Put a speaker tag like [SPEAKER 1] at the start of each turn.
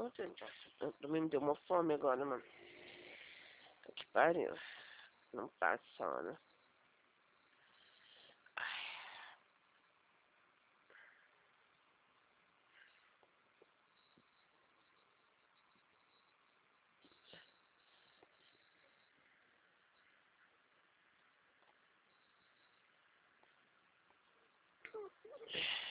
[SPEAKER 1] Ô, gente, também me deu uma fome agora, mano. Que pariu. Não passa, né? Ai.